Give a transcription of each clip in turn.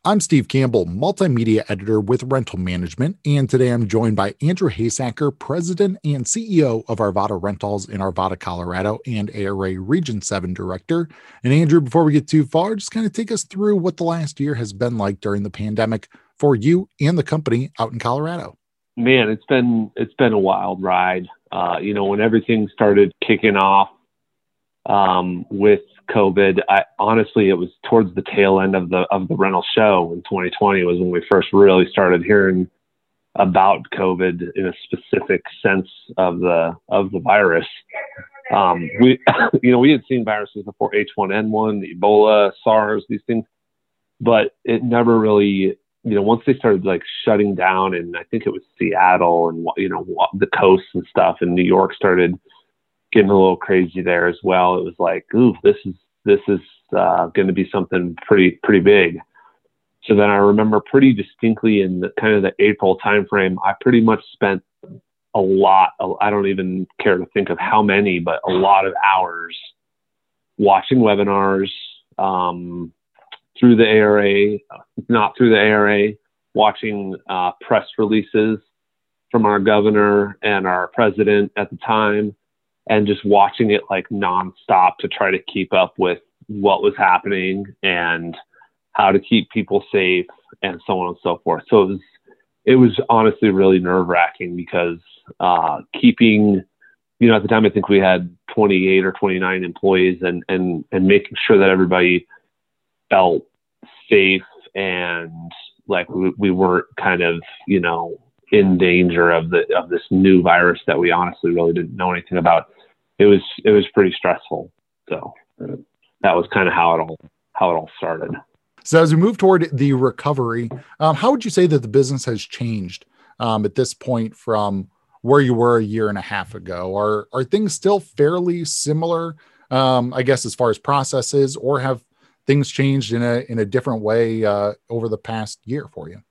I'm Steve Campbell, multimedia editor with Rental Management, and today I'm joined by Andrew Haysacker, President and CEO of Arvada Rentals in Arvada, Colorado, and ARA Region 7 Director. And Andrew, before we get too far, just kind of take us through what the last year has been like during the pandemic for you and the company out in Colorado. Man, it's been a wild ride. When everything started kicking off with COVID, honestly, it was towards the tail end of the rental show in 2020 was when we first really started hearing about COVID in a specific sense of the virus. We had seen viruses before, H1N1, Ebola, SARS, these things, but it never really, once they started like shutting down, and I think it was Seattle and the coast and stuff, and New York started getting a little crazy there as well. It was like, ooh, this is going to be something pretty big. So then I remember pretty distinctly in the April timeframe, I pretty much spent a lot. I don't even care to think of how many, but a lot of hours watching webinars through the ARA, not through the ARA, watching press releases from our governor and our president at the time, and just watching it like nonstop to try to keep up with what was happening and how to keep people safe and so on and so forth. So it was honestly really nerve wracking because keeping, at the time, I think we had 28 or 29 employees and making sure that everybody felt safe and like we weren't kind of, in danger of this new virus that we honestly really didn't know anything about. It was pretty stressful. So that was kind of how it all started. So as we move toward the recovery, how would you say that the business has changed at this point from where you were a year and a half ago? Are things still fairly similar, I guess, as far as processes, or have things changed in a different way over the past year for you?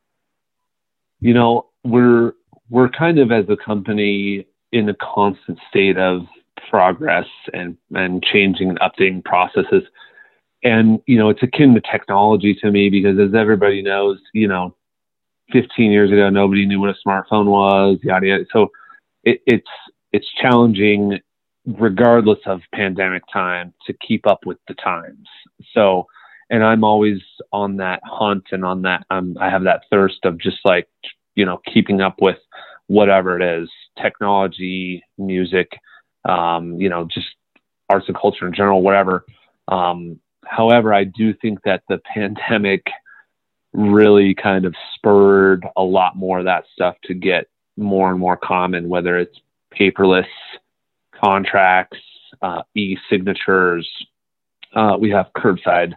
We're kind of, as a company, in a constant state of progress and changing and updating processes. And, it's akin to technology to me because, as everybody knows, 15 years ago, nobody knew what a smartphone was, yada, yada. So it's challenging regardless of pandemic time to keep up with the times. So, and I'm always on that hunt and on that, I have that thirst of just like, keeping up with whatever it is, technology, music, just arts and culture in general, whatever. However, I do think that the pandemic really kind of spurred a lot more of that stuff to get more and more common, whether it's paperless contracts, e-signatures. We have curbside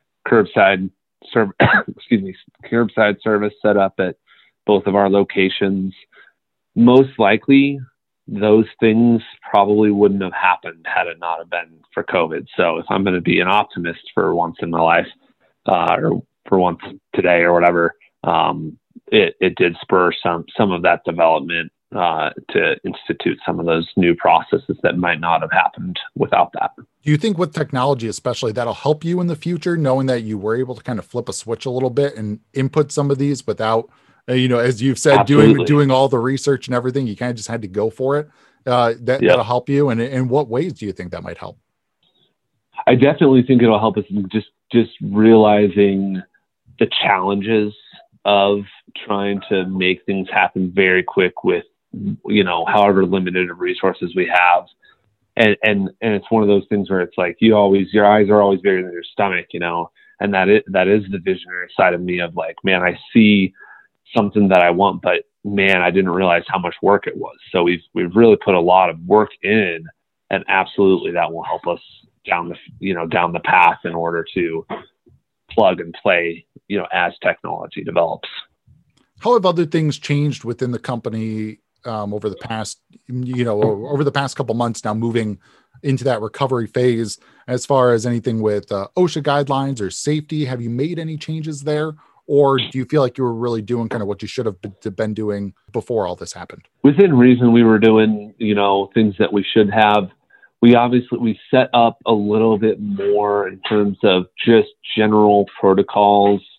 service set up at both of our locations. Most likely, those things probably wouldn't have happened had it not have been for COVID. So if I'm going to be an optimist for once in my life, or for once today or whatever, it did spur some of that development to institute some of those new processes that might not have happened without that. Do you think with technology, especially, that'll help you in the future, knowing that you were able to kind of flip a switch a little bit and input some of these without, as you've said, doing all the research and everything, you kind of just had to go for it. That'll help you. And in what ways do you think that might help? I definitely think it'll help us in just realizing the challenges of trying to make things happen very quick with, however limited of resources we have. And it's one of those things where it's like, your eyes are always bigger than your stomach, and that is the visionary side of me of like, man, I see something that I want, but man, I didn't realize how much work it was. So we've really put a lot of work in, and absolutely that will help us down the path in order to plug and play, as technology develops. How have other things changed within the company over the past, over the past couple months now, moving into that recovery phase, as far as anything with OSHA guidelines or safety? Have you made any changes there? Or do you feel like you were really doing kind of what you should have been doing before all this happened? Within reason, we were doing, things that we should have. We set up a little bit more in terms of just general protocols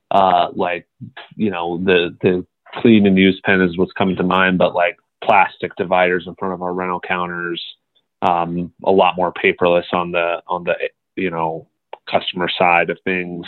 like, the clean and use pen is what's coming to mind, but like plastic dividers in front of our rental counters, a lot more paperless on the customer side of things.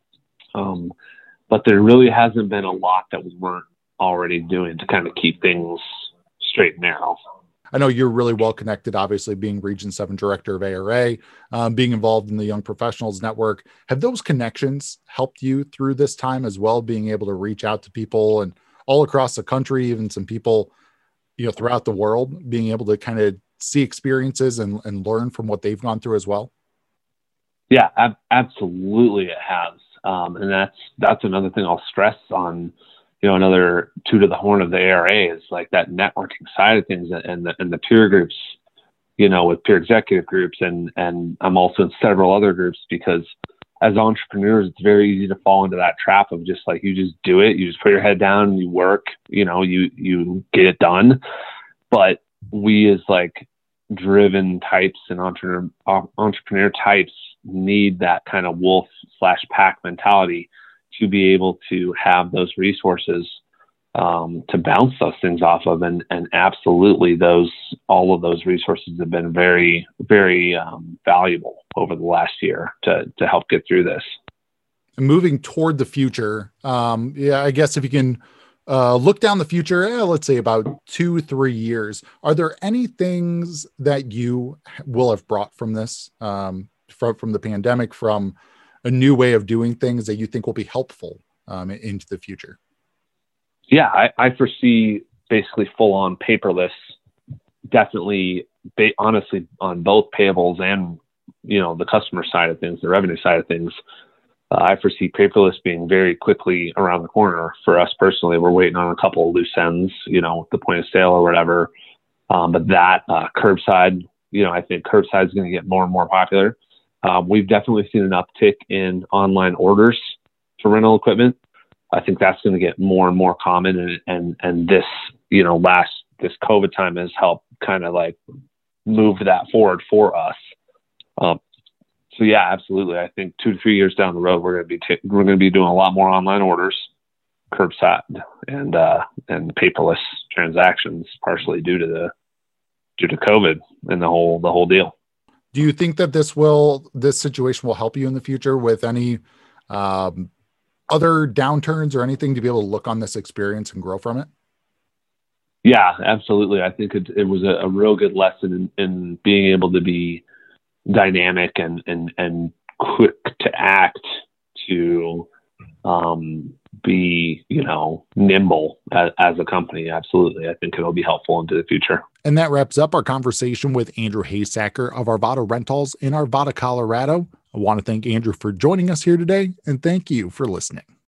But there really hasn't been a lot that we weren't already doing to kind of keep things straight and narrow. I know you're really well connected, obviously being Region 7 Director of ARA, being involved in the Young Professionals Network. Have those connections helped you through this time as well, being able to reach out to people and all across the country, even some people, throughout the world, being able to kind of see experiences and learn from what they've gone through as well? Yeah, absolutely it has. And that's another thing I'll stress on, another toot of the horn of the ARA is like that networking side of things and the peer groups, with peer executive groups. And I'm also in several other groups because as entrepreneurs, it's very easy to fall into that trap of just like, you just do it. You just put your head down and you work, you get it done. But we as like driven types and entrepreneur types need that kind of wolf/pack mentality to be able to have those resources to bounce those things off of. And absolutely all of those resources have been very, very valuable over the last year to help get through this. And moving toward the future, I guess if you can look down the future, let's say about 2-3 years, are there any things that you will have brought from this, from the pandemic, from a new way of doing things that you think will be helpful into the future? Yeah, I foresee basically full on paperless, definitely honestly on both payables and, the customer side of things, the revenue side of things. I foresee paperless being very quickly around the corner for us personally. We're waiting on a couple of loose ends, the point of sale or whatever. But that curbside, I think curbside is going to get more and more popular. We've definitely seen an uptick in online orders for rental equipment. I think that's going to get more and more common. And this, this COVID time has helped kind of like move that forward for us. So yeah, absolutely. I think 2 to 3 years down the road, we're going to be doing a lot more online orders, curbside, and paperless transactions, partially due to COVID and the whole deal. Do you think that this situation will help you in the future with any other downturns or anything, to be able to look on this experience and grow from it? Yeah, absolutely. I think it was a real good lesson in being able to be dynamic and quick to act, to be nimble as a company. Absolutely. I think it'll be helpful into the future. And that wraps up our conversation with Andrew Haysacker of Arvada Rentals in Arvada, Colorado. I want to thank Andrew for joining us here today, and thank you for listening.